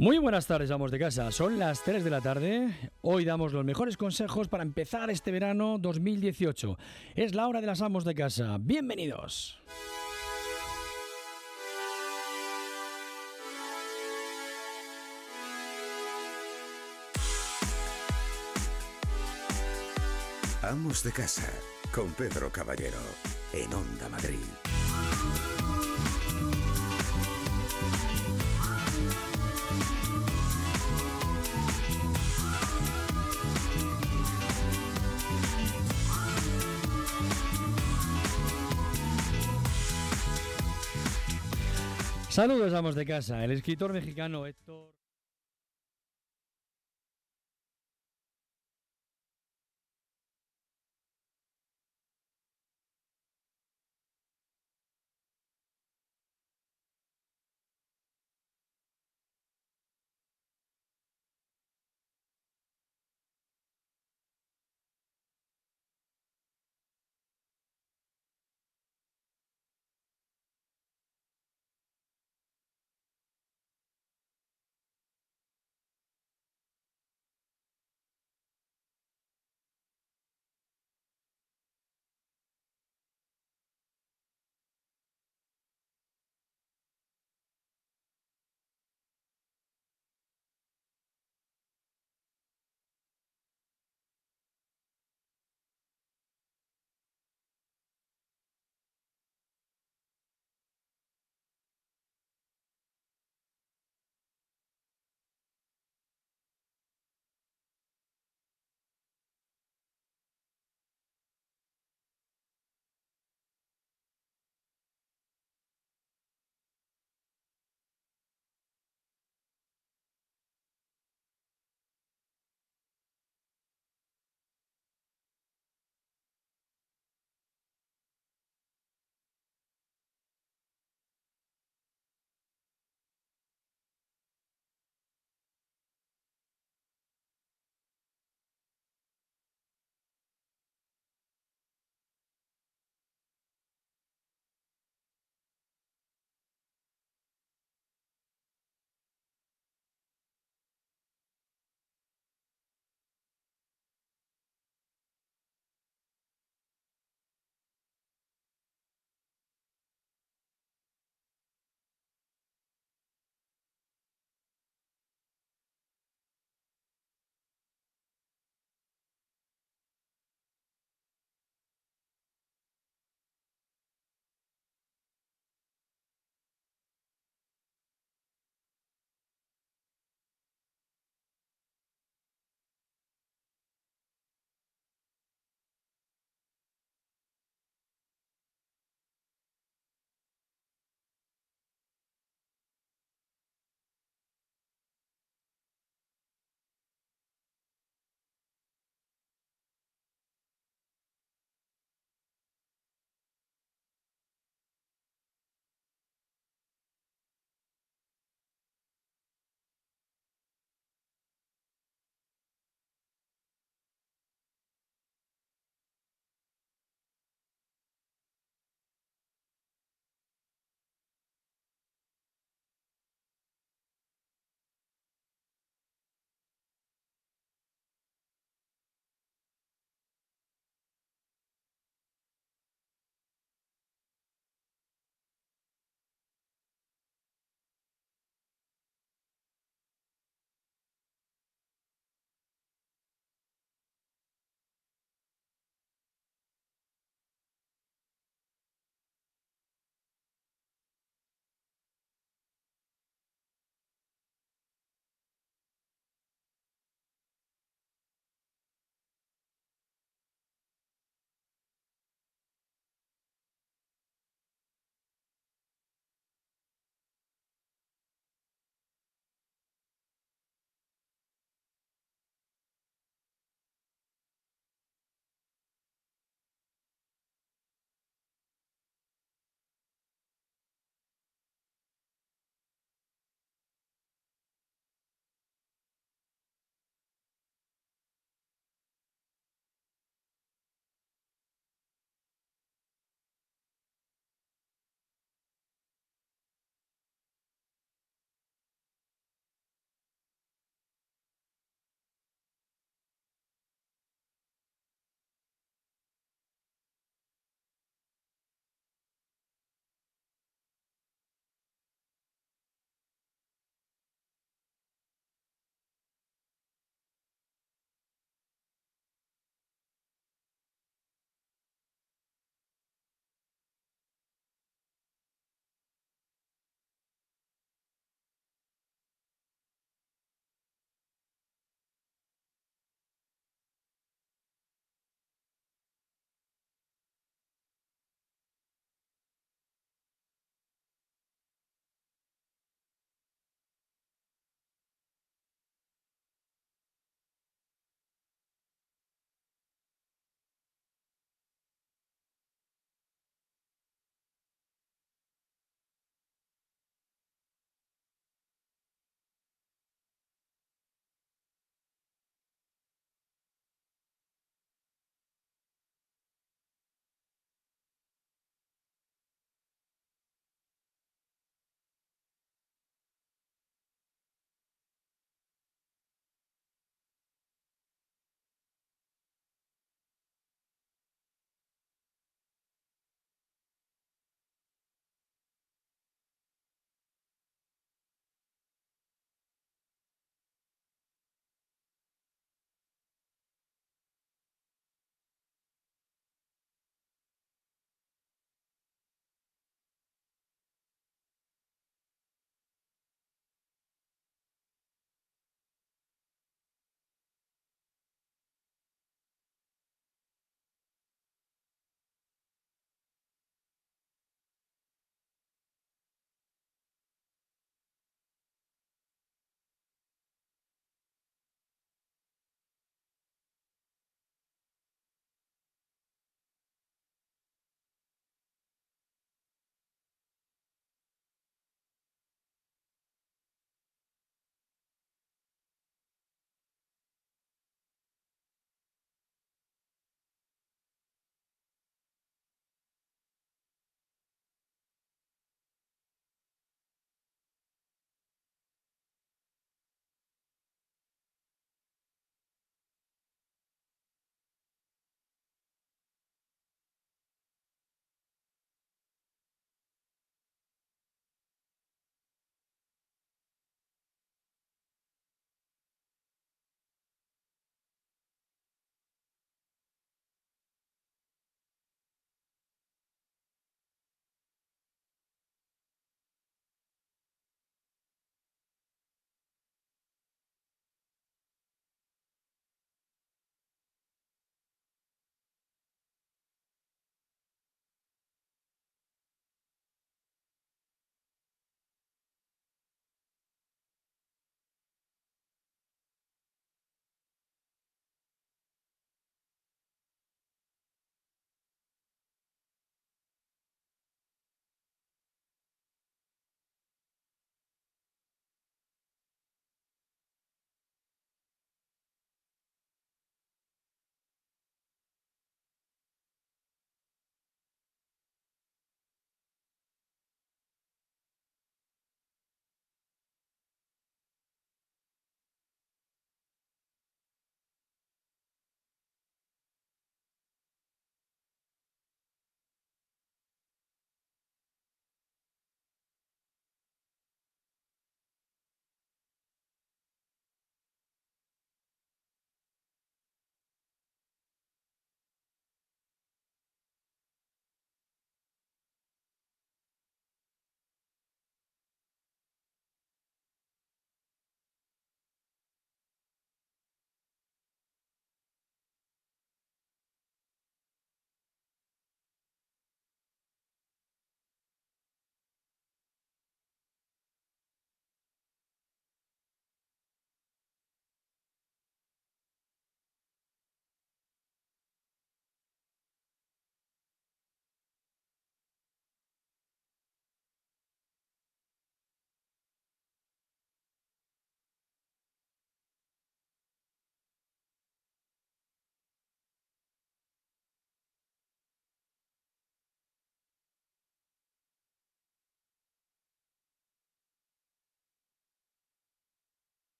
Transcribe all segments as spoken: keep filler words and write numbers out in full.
Muy buenas tardes, amos de casa. Son las tres de la tarde. Hoy damos los mejores consejos para empezar este verano dos mil dieciocho. Es la hora de las amos de casa. Bienvenidos. Amos de casa, con Pedro Caballero, en Onda Madrid. Saludos, amos de casa. El escritor mexicano Héctor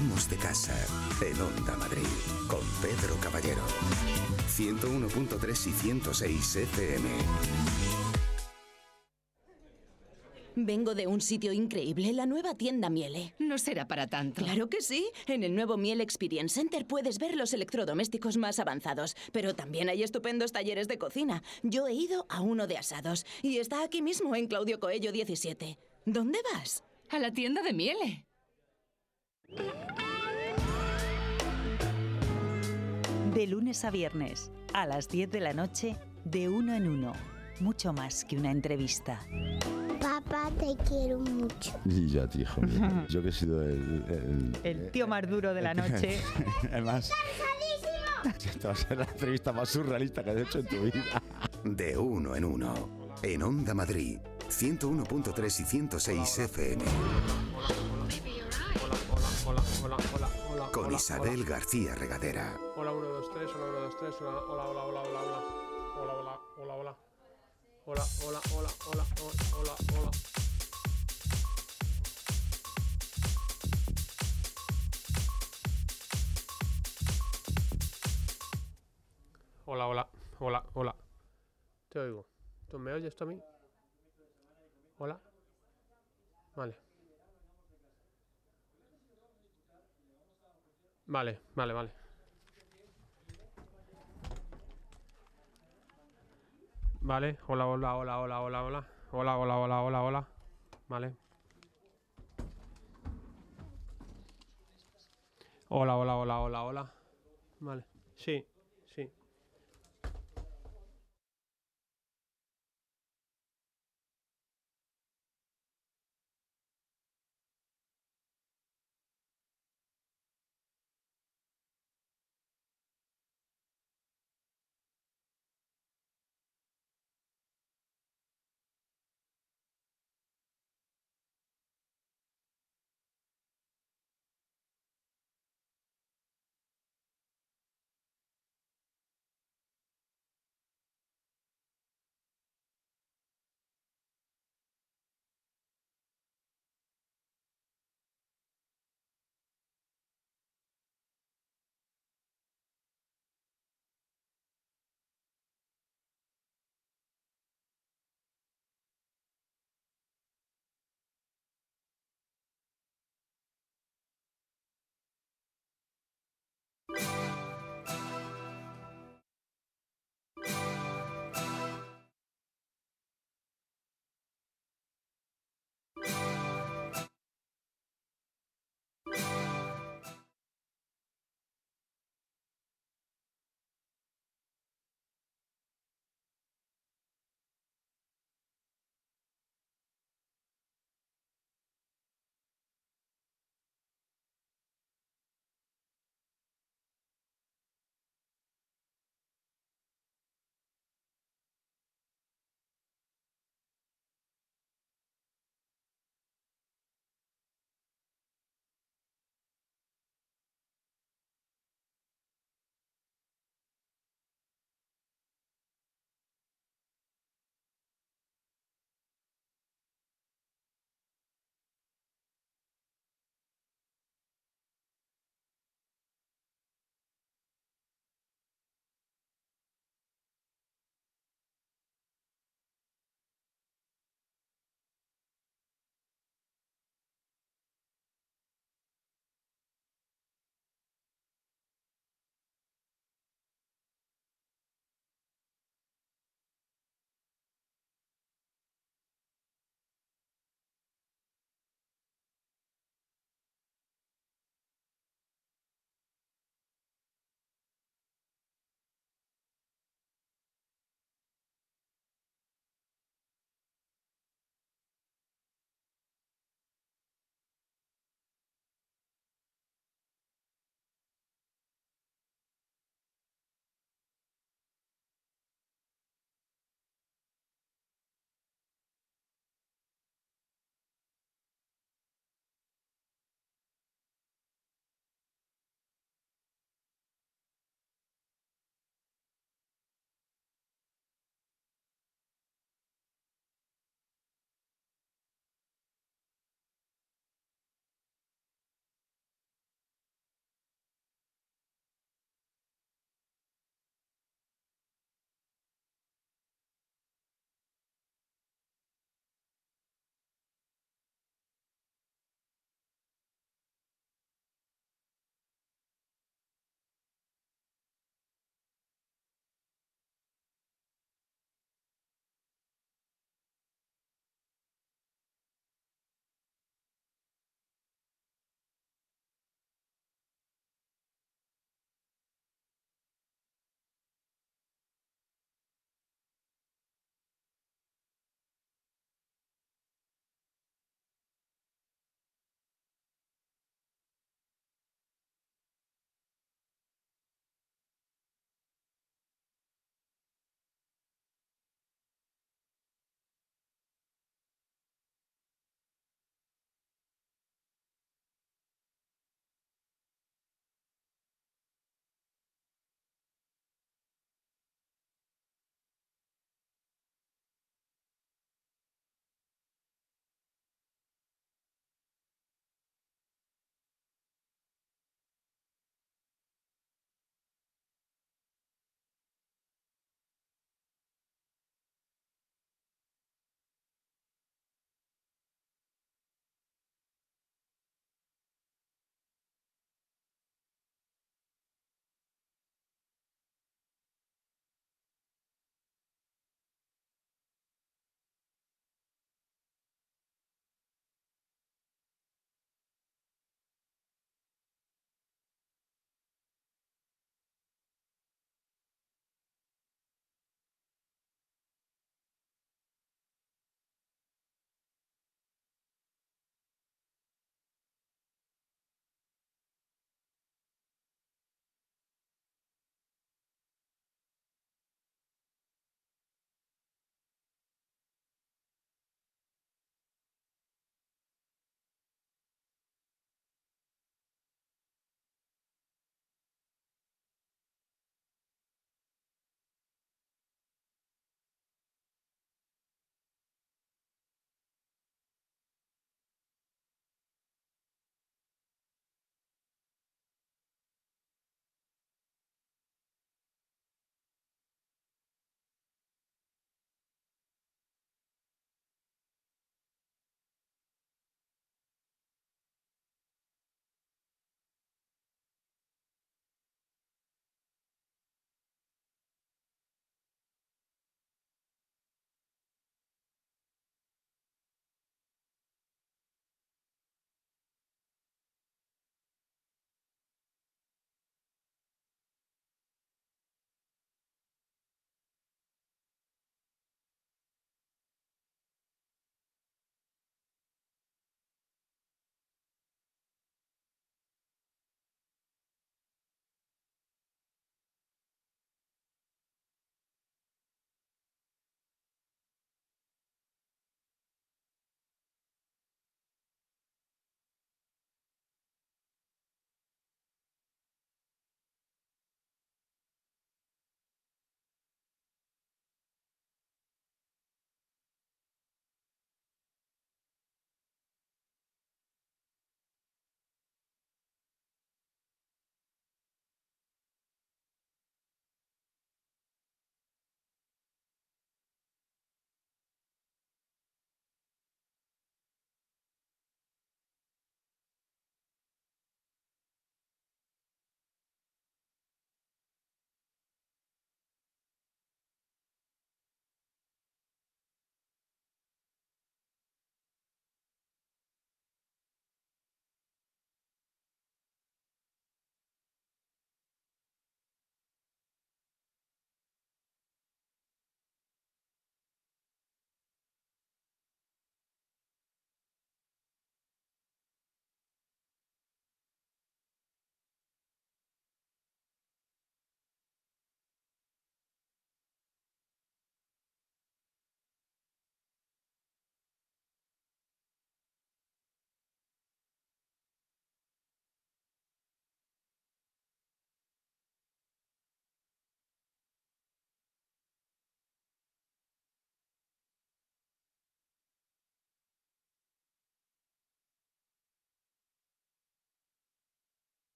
Amos de Casa, en Onda Madrid, con Pedro Caballero. ciento uno punto tres y ciento seis F M. Vengo de un sitio increíble, la nueva tienda Miele. No será para tanto. Claro que sí. En el nuevo Miele Experience Center puedes ver los electrodomésticos más avanzados, pero también hay estupendos talleres de cocina. Yo he ido a uno de asados y está aquí mismo en Claudio Coello diecisiete. ¿Dónde vas? A la tienda de Miele. De lunes a viernes, a las diez de la noche, de uno en uno. Mucho más que una entrevista. Papá, te quiero mucho. Y yo a ti, hijo mío. Yo que he sido el... El, El tío más duro de la noche. Además, esta va a ser la entrevista más surrealista que has hecho en tu vida. De uno en uno, en Onda Madrid, ciento uno punto tres y ciento seis F M. Hola, hola, hola, hola. Con hola, Isabel hola. García Regadera. Hola, uno, dos, tres, hola, uno, dos, tres, hola, hola, hola, hola, hola, hola. Hola, hola, hola, hola. Hola, hola, hola, hola, hola, hola. Hola, hola, hola, hola. Te oigo. ¿Tú me oyes tú a mí? Hola. Vale. Vale, vale, vale. Vale, hola, hola, hola, hola, hola, hola. Hola, hola, hola, hola, hola. Vale. Hola, hola, hola, hola, hola. Vale. Sí, sí.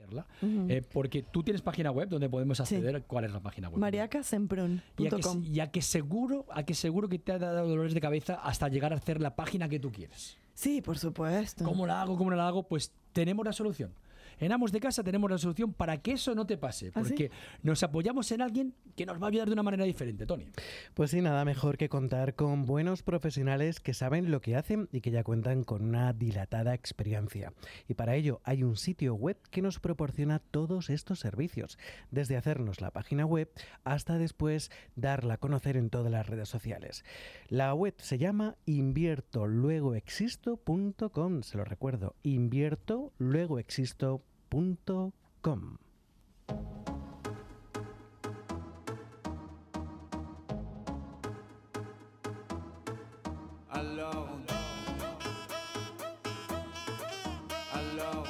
verla. Uh-huh. Eh, porque tú tienes página web donde podemos acceder. Sí. ¿Cuál es la página web? mariaca semprún punto com. Y a que seguro, a que seguro que te ha dado dolores de cabeza hasta llegar a hacer la página que tú quieres. Sí, por supuesto. ¿Cómo la hago? ¿Cómo no la hago? Pues tenemos la solución. En Amos de Casa tenemos la solución para que eso no te pase, porque ¿Ah, sí? nos apoyamos en alguien que nos va a ayudar de una manera diferente, Tony. Pues sí, nada mejor que contar con buenos profesionales que saben lo que hacen y que ya cuentan con una dilatada experiencia. Y para ello hay un sitio web que nos proporciona todos estos servicios, desde hacernos la página web hasta después darla a conocer en todas las redes sociales. La web se llama invierto luego existo punto com, se lo recuerdo, invierto luego existo punto com. Alors, alors,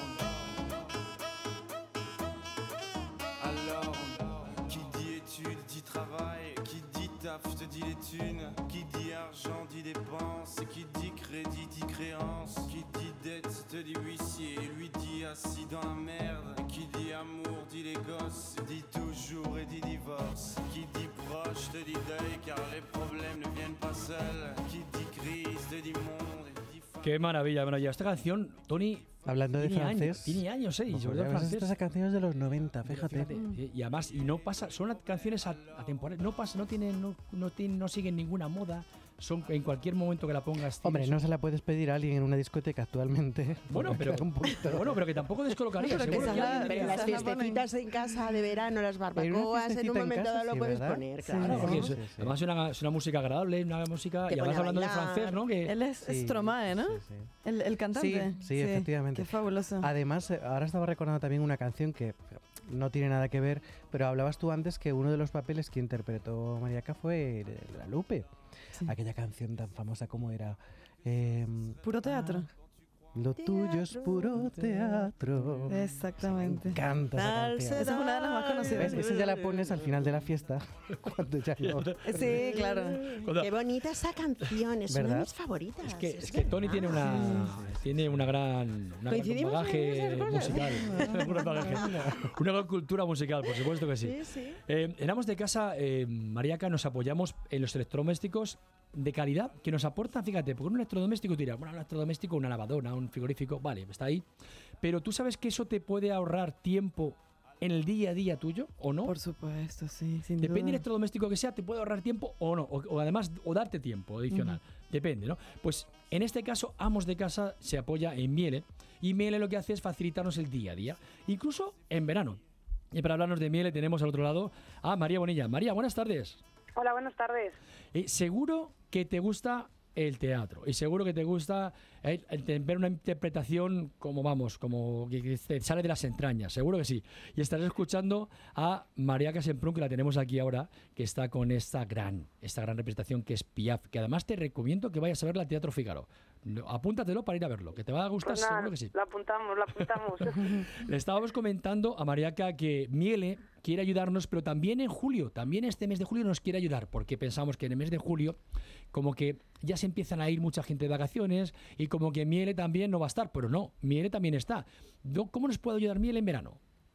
alors, qui dit études dit travail, qui dit taf te dit les thunes, qui dit argent dit dépenses, qui dit crédit dit créance, qui dit dette te dit huissier, lui dit assis dans la merde, qui dit amour dit les gosses, dit toujours et dit divorce, qui dit proche te dit deuil car les problèmes ne viennent pas seuls, qui dit crise te dit monde. Qué maravilla, maravilla. Esta canción, Tony, hablando de francés, años, tiene años, ¿eh? Y sobre todo francés. Estas canciones de los noventa, fíjate. fíjate. Mm. Y además, y no pasa, son canciones atemporales, no pasa, no tienen, no, no tienen, no siguen ninguna moda. Son en cualquier momento que la pongas. Hombre, no se la puedes pedir a alguien en una discoteca actualmente. Bueno, pero, pero bueno, pero que tampoco descolocaría. Pero, seguro que que la, pero las fiestecitas en casa de verano, las barbacoas, en un momento dado lo puedes ¿verdad? poner, Sí, claro. porque sí, sí. Además es una, es una música agradable, una música. Te Y además hablando de bailar. francés, ¿no? Que Él es Sí, Stromae, ¿no? sí, sí. El, el cantante. Sí, sí, efectivamente. Qué fabuloso. Además, ahora estaba recordando también una canción que no tiene nada que ver, pero hablabas tú antes que uno de los papeles que interpretó Mariaca fue La Lupe. Sí. Aquella canción tan famosa como era... Eh, Puro teatro. Ah, lo tuyo es puro teatro. Exactamente. Me encanta esa canción. Esa es una de las más conocidas. ¿Ves? Esa ya la pones al final de la fiesta, cuando ya no... Sí, claro. Qué bonita esa canción, es una de mis favoritas. Es que, es que Tony tiene una, tiene una gran, una gran bagaje musical. un gran bagaje. Una gran cultura musical, por supuesto que sí. Sí, sí. Eh, en Amos de Casa, eh, Mariaca, nos apoyamos en los electrodomésticos de calidad que nos aportan, fíjate, porque un electrodoméstico tira, bueno, un electrodoméstico, una lavadora, un frigorífico, vale, está ahí, pero tú sabes que eso te puede ahorrar tiempo en el día a día tuyo, ¿o no? Por supuesto, sí, sin Depende duda. del electrodoméstico que sea, te puede ahorrar tiempo o no, o, o además, o darte tiempo adicional, uh-huh. Depende, ¿no? Pues en este caso, Amos de Casa se apoya en Miele, y Miele lo que hace es facilitarnos el día a día, incluso en verano. Y para hablarnos de Miele tenemos al otro lado a María Bonilla. María, buenas tardes. Hola, buenas tardes. Eh, seguro que te gusta el teatro y seguro que te gusta el, el ver una interpretación como vamos, como que te sale de las entrañas, seguro que sí. Y estarás escuchando a Mariaca Semprún, que la tenemos aquí ahora, que está con esta gran, esta gran representación que es Piaf, que además te recomiendo que vayas a verla al Teatro Fígaro. Apúntatelo para ir a verlo, que te va a gustar, pues nada, seguro que sí. Lo apuntamos, lo apuntamos. Le estábamos comentando a Mariaca que Miele quiere ayudarnos, pero también en julio, también este mes de julio nos quiere ayudar, porque pensamos que en el mes de julio como que ya se empiezan a ir mucha gente de vacaciones y como que Miele también no va a estar, pero no, Miele también está. ¿Cómo nos puede ayudar Miele en verano?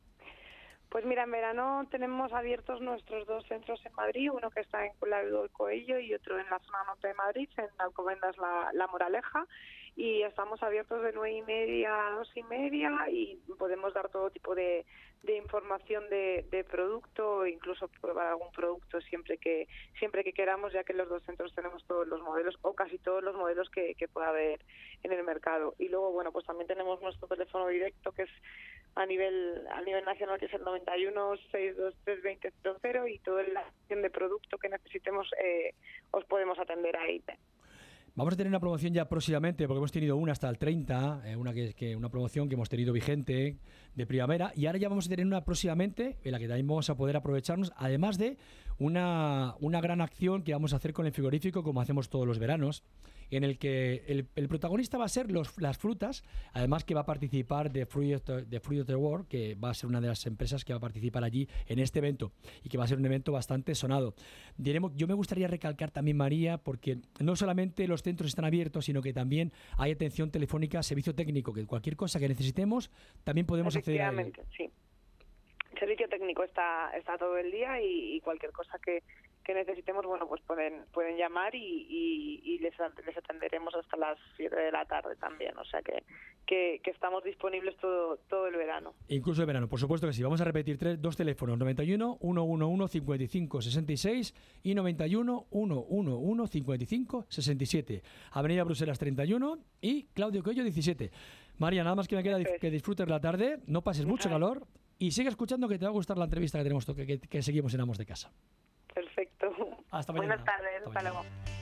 Pues mira, en verano tenemos abiertos nuestros dos centros en Madrid, uno que está en Claudio del Coello y otro en la zona norte de Madrid, en Alcobendas la, la Moraleja, y estamos abiertos de nueve y media a dos y media y podemos dar todo tipo de, de información de, de producto, incluso probar algún producto siempre que siempre que queramos, ya que en los dos centros tenemos todos los modelos o casi todos los modelos que, que pueda haber en el mercado. Y luego, bueno, pues también tenemos nuestro teléfono directo, que es a nivel a nivel nacional, que es el noventa y uno, seiscientos veintitrés, veinte cero cero, y toda la acción de producto que necesitemos eh, os podemos atender ahí. Vamos a tener una promoción ya próximamente, porque hemos tenido una hasta el treinta, eh, una que, que una promoción que hemos tenido vigente de primavera, y ahora ya vamos a tener una próximamente en la que también vamos a poder aprovecharnos, además de una, una gran acción que vamos a hacer con el frigorífico, como hacemos todos los veranos, en el que el, el protagonista va a ser los, las frutas, además que va a participar de Fruit, de Fruit of the World, que va a ser una de las empresas que va a participar allí en este evento y que va a ser un evento bastante sonado. Diremos, yo me gustaría recalcar también, María, porque no solamente los centros están abiertos, sino que también hay atención telefónica, servicio técnico, que cualquier cosa que necesitemos también podemos acceder a él. Efectivamente, sí. El servicio técnico está, está todo el día y, y cualquier cosa que, que necesitemos, bueno, pues pueden pueden llamar y, y, y les, les atenderemos hasta las siete de la tarde también. O sea que, que, que estamos disponibles todo todo el verano. Incluso el verano, por supuesto que sí. Vamos a repetir tres, dos teléfonos, noventa y uno, ciento once, cincuenta y cinco, sesenta y seis y noventa y uno, ciento once, cincuenta y cinco, sesenta y siete. Avenida Bruselas treinta y uno y Claudio Coello diecisiete. María, nada más que me queda que disfrutes la tarde, no pases mucho calor y sigue escuchando, que te va a gustar la entrevista que tenemos, que, que, que seguimos en Amos de Casa. Perfecto. Hasta mañana. Buenas tardes, hasta, hasta luego.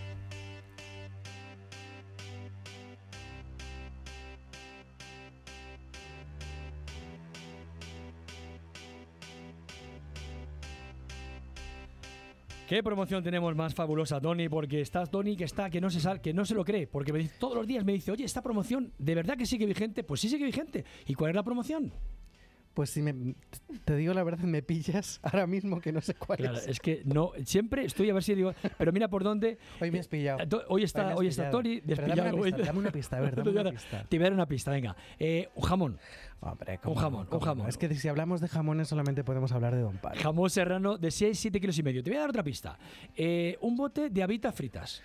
¿Qué promoción tenemos más fabulosa, Tony? Porque estás, Tony, que está, que no se sal, que no se lo cree, porque me dice, todos los días me dice, oye, esta promoción, ¿de verdad que sigue vigente? Pues sí sigue vigente. ¿Y cuál es la promoción? Pues si me, te digo la verdad, me pillas ahora mismo que no sé cuál claro, es. Es que no, siempre estoy a ver si digo, pero mira por dónde. Hoy me has pillado. Hoy está, hoy, hoy está Tony despillado. Dame una pista, dame una pista, a ver, dame una pista. Te voy a dar una pista, venga. Eh, un jamón. Hombre, un jamón, no, un jamón. Es que si hablamos de jamones solamente podemos hablar de Don Pal. Jamón serrano de seis a siete kilos y medio. Te voy a dar otra pista. Eh, un bote de habitas fritas.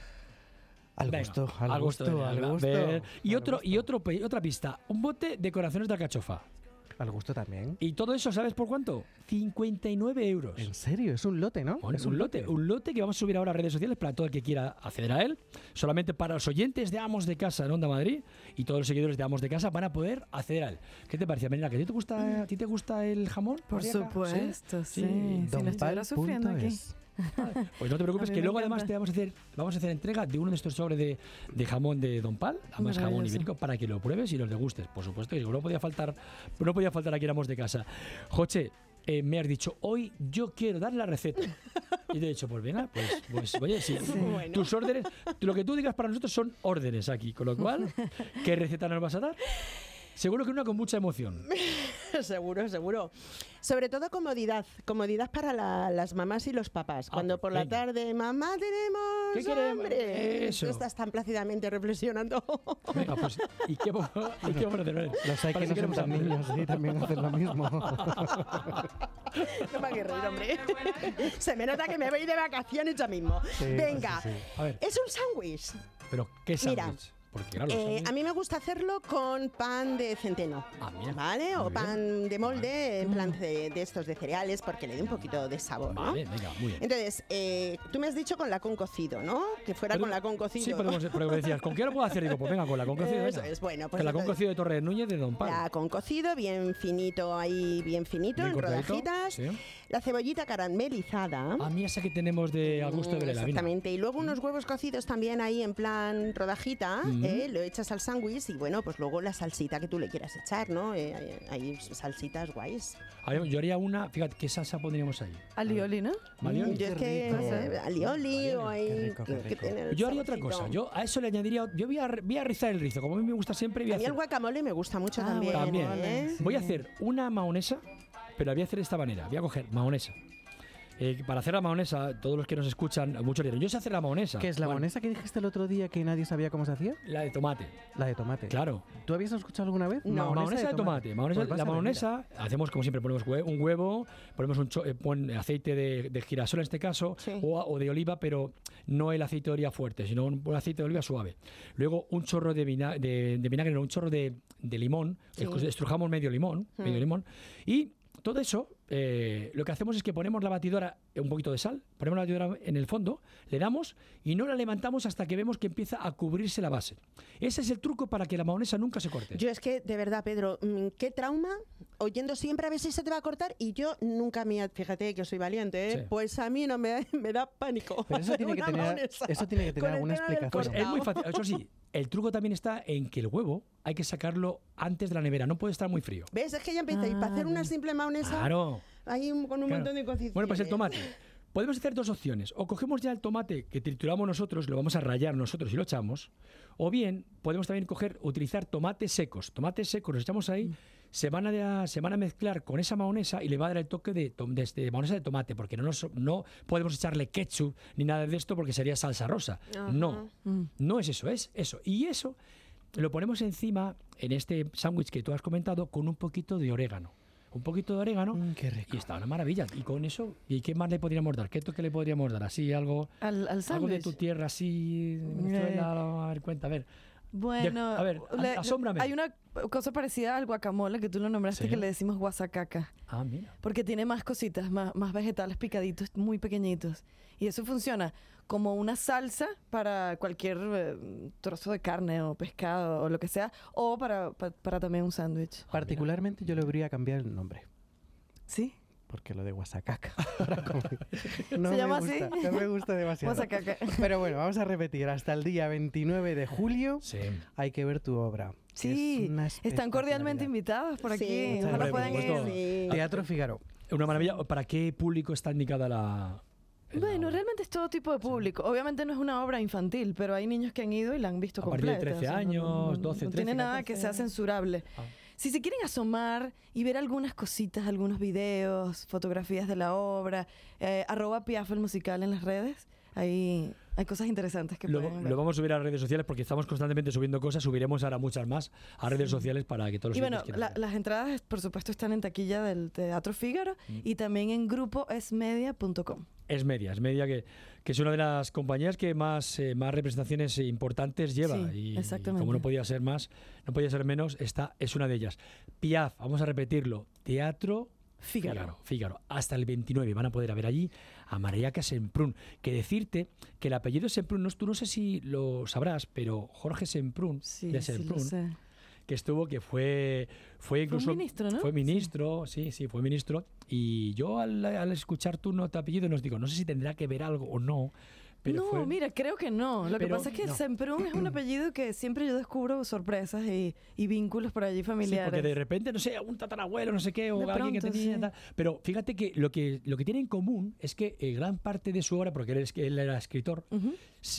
Al venga, gusto, al, al gusto, gusto, al gusto. Y al otro gusto. y otro y otra pista. Un bote de corazones de alcachofa. Al gusto también. Y todo eso, ¿sabes por cuánto? cincuenta y nueve euros. ¿En serio? Es un lote, ¿no? Bueno, es un lote, un lote que vamos a subir ahora a redes sociales para todo el que quiera acceder a él. Solamente para los oyentes de Amos de Casa en Onda Madrid y todos los seguidores de Amos de Casa van a poder acceder a él. ¿Qué te parece, Melina? ¿Que a ti te gusta, a ti te gusta el jamón? Por Mariaca? supuesto, sí. sí. sí. Si lo estuviera sufriendo aquí. Pues no te preocupes, que luego además te vamos a hacer vamos a hacer entrega de uno de estos sobres de, de jamón de Don Pal, además jamón ibérico, para que lo pruebes y los degustes. Por supuesto, que no podía faltar, no podía faltar aquí en Amos de Casa. Joche, eh, me has dicho, hoy yo quiero dar la receta. Y te he dicho, pues venga, pues, pues oye, sí, sí. Bueno. Tus órdenes, lo que tú digas para nosotros son órdenes aquí, con lo cual, ¿qué receta nos vas a dar? Seguro que una con mucha emoción. Seguro, seguro. Sobre todo comodidad. Comodidad para la, las mamás y los papás. Ah, Cuando por venga. la tarde, mamá, tenemos ¿Qué queremos? hambre. Eso. Tú estás tan plácidamente reflexionando. Venga, pues, ¿y qué vamos a hacer? Los hay que no son tan niños, sí, también hacen lo mismo. No me hagas reír, hombre. Se me nota que me voy de vacaciones ya mismo. Sí, venga, sí, sí. A ver. Es un sándwich. ¿Pero qué sándwich? Porque, claro, eh, a mí me gusta hacerlo con pan de centeno, ah, mira, ¿vale? O pan de molde, en plan de, de estos de cereales, porque le dé un poquito de sabor, ¿no? Vale, venga, muy bien. Entonces, eh, tú me has dicho con la con cocido, ¿no? Que fuera pero, con la con cocido. Sí, podemos, pero me decías, ¿con qué lo puedo hacer? Digo, pues venga, con la con cocido. Eso es, bueno. Pues con la con cocido de Torre Núñez de Don Pal. La con cocido, bien finito ahí, bien finito, bien en rodajitas. Sí. La cebollita caramelizada. A mí esa que tenemos de a gusto de la Exactamente. Y luego unos huevos cocidos también ahí en plan rodajita, mm. ¿eh? Lo echas al sándwich y bueno, pues luego la salsita que tú le quieras echar, ¿no? Eh, hay salsitas guays. Ver, yo haría una, fíjate, ¿qué salsa pondríamos ahí? Alioli, ¿no? ¿Alioli? Yo es que, no sé, alioli o ahí... Yo haría otra cosa, yo a eso le añadiría, yo voy a, voy a rizar el rizo, como a mí me gusta siempre. Voy a, a mí hacer, el guacamole me gusta mucho ah, también. También. ¿eh? Voy a hacer una mahonesa, pero la voy a hacer de esta manera, voy a coger mahonesa. Eh, para hacer la mahonesa, todos los que nos escuchan, muchos dirán, yo sé hacer la mahonesa. ¿Qué es la bueno, mahonesa que dijiste el otro día que nadie sabía cómo se hacía? La de tomate. La de tomate. Claro. ¿Tú habías escuchado alguna vez? No, mahonesa, mahonesa de tomate. tomate. Mahonesa, pues la mahonesa, hacemos como siempre, ponemos hue un huevo, ponemos un eh, pon aceite de, de girasol en este caso, sí. o, o de oliva, pero no el aceite de oliva fuerte, sino un, un aceite de oliva suave. Luego un chorro de, vina de, de vinagre, no, un chorro de, de limón, sí. estrujamos medio limón, hmm. medio limón, y todo eso, eh, lo que hacemos es que ponemos la batidora, un poquito de sal, ponemos la batidora en el fondo, le damos y no la levantamos hasta que vemos que empieza a cubrirse la base. Ese es el truco para que la mahonesa nunca se corte. Yo es que, de verdad, Pedro, qué trauma, oyendo siempre a ver si se te va a cortar y yo nunca me... Fíjate que soy valiente, ¿eh? Sí. Pues a mí no me, me da pánico. Pero eso tiene que tener, eso tiene que tener alguna explicación. Pues es muy fácil, eso sí. El truco también está en que el huevo hay que sacarlo antes de la nevera, no puede estar muy frío. ¿Ves? Es que ya empieza. Ah, y para hacer una simple mahonesa, claro. ahí con un claro. montón de cociciones. Bueno, pues el tomate. podemos hacer dos opciones. O cogemos ya el tomate que trituramos nosotros, lo vamos a rallar nosotros y lo echamos. O bien, podemos también coger, utilizar tomates secos. Tomates secos los echamos ahí, mm. se, van a, se van a mezclar con esa mayonesa y le va a dar el toque de, de, de mayonesa de tomate, porque no, nos, no podemos echarle ketchup ni nada de esto porque sería salsa rosa. Uh-huh. No, mm. no es eso, es eso. Y eso lo ponemos encima, en este sándwich que tú has comentado, con un poquito de orégano. Un poquito de orégano mm, qué rico. Y está una maravilla. Y con eso, ¿y qué más le podríamos dar? ¿Qué toque le podríamos dar? Así, algo, al, al algo de tu tierra, así, Venezuela, eh. a ver, cuenta, a ver. Bueno, de, a ver, le, asómbrame. Hay una cosa parecida al guacamole que tú lo nombraste, ¿sí? Que le decimos guasacaca. Ah, mira. Porque tiene más cositas, más, más vegetales picaditos, muy pequeñitos. Y eso funciona como una salsa para cualquier eh, trozo de carne o pescado o lo que sea, o para, para, para también un sándwich. Particularmente yo le habría cambiar el nombre. ¿Sí? Porque lo de guasacaca. No ¿Se llama gusta, así? No me gusta demasiado. Guasacaca. Pero bueno, vamos a repetir. Hasta el día veintinueve de julio sí. hay que ver tu obra. Sí, están cordialmente invitados por aquí. Sí, ojalá puedan ir. Sí. Teatro Fígaro. Una maravilla. ¿Para qué público está indicada la...? Bueno, realmente es todo tipo de público. Sí. Obviamente no es una obra infantil, pero hay niños que han ido y la han visto a completa. A partir de trece años, o sea, no, doce, no trece, tiene nada catorce. Que sea censurable. Ah. Si se quieren asomar y ver algunas cositas, algunos videos, fotografías de la obra, eh, arroba Piaf el musical en las redes, ahí hay cosas interesantes que lo, pueden ver. Lo vamos a subir a redes sociales porque estamos constantemente subiendo cosas. Subiremos ahora muchas más a redes sí. sociales para que todos los Y bueno, quieran la, ver. las entradas, por supuesto, están en taquilla del Teatro Fígaro mm. y también en grupo esmedia punto com. Esmedia, Esmedia que, que es una de las compañías que más, eh, más representaciones importantes lleva. Sí, y, exactamente. y como no podía ser más, no podía ser menos, esta es una de ellas. Piaf, vamos a repetirlo, Teatro Fígaro. Fígaro, Fígaro, hasta el veintinueve van a poder ver allí a Mariaca Semprún. Que decirte que el apellido Semprún, no, tú no sé si lo sabrás, pero Jorge Semprún, sí, de Semprún, sí lo sé. que estuvo, que fue fue incluso fue ministro, ¿no? Fue ministro, sí, sí, sí fue ministro. Y yo al, al escuchar tu nota apellido nos digo, no sé si tendrá que ver algo o no. Pero no, fue... mira, creo que no. Lo pero, que pasa es que no. Semprún es un apellido que siempre yo descubro sorpresas y, y vínculos por allí familiares. Sí, porque de repente, no sé, un tatarabuelo, no sé qué, o de alguien pronto, que tenía sí. tal. Pero fíjate que lo que lo que tiene en común es que eh, gran parte de su obra, porque él, es, él era escritor, uh-huh.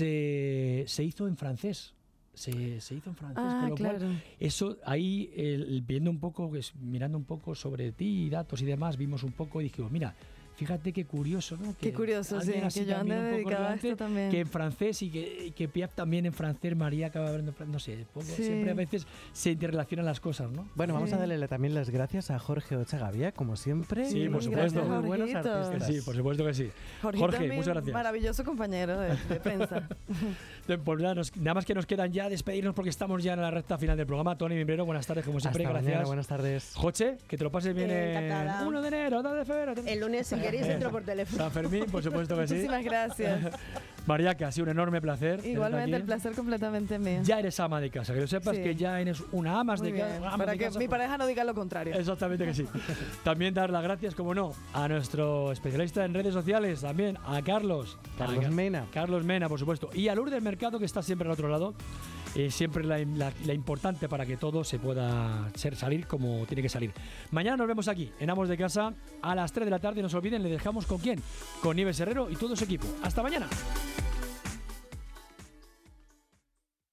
se, se hizo en francés. Se, se hizo en francés, ah, con lo claro. cual eso ahí el, viendo un poco, mirando un poco sobre ti, datos y demás, vimos un poco y dijimos, mira, fíjate qué curioso, ¿no? Que qué curioso, sí, que yo ande dedicada a esto también. Que en francés y que, que Piaf también en francés, María acaba hablando en francés, no sé, poco, sí. siempre a veces se interrelacionan las cosas, ¿no? Bueno, sí. vamos a darle también las gracias a Jorge Ochagavía, como siempre. Sí, por supuesto. Gracias, muy buenos artistas. Sí, por supuesto que sí. Jorgito, Jorge, muchas gracias. Maravilloso compañero de, de prensa. Pues nada, nos, nada más que nos quedan ya despedirnos porque estamos ya en la recta final del programa. Tony Mimbrero, buenas tardes, como siempre, Hasta gracias. Mañana, buenas tardes. Joche, que te lo pases bien el uno de enero, dos de febrero. El lunes, si queréis, entro por teléfono. San Fermín, por supuesto que sí. Muchísimas gracias. Mariaca, ha sido un enorme placer. Igualmente, el placer completamente mío. Ya eres ama de casa, que lo sepas sí. que ya eres una ama de casa. Ama Para de que casa, mi pues... pareja no diga lo contrario. Exactamente que sí. También dar las gracias, como no, a nuestro especialista en redes sociales, también a Carlos. Carlos a, Mena. Carlos Mena, por supuesto. Y a Lourdes Mercado, que está siempre al otro lado. Eh, siempre la, la, la importante para que todo se pueda ser, salir como tiene que salir. Mañana nos vemos aquí, en Amos de Casa, a las tres de la tarde. No se olviden, le dejamos con quién, con Nieves Herrero y todo su equipo. Hasta mañana.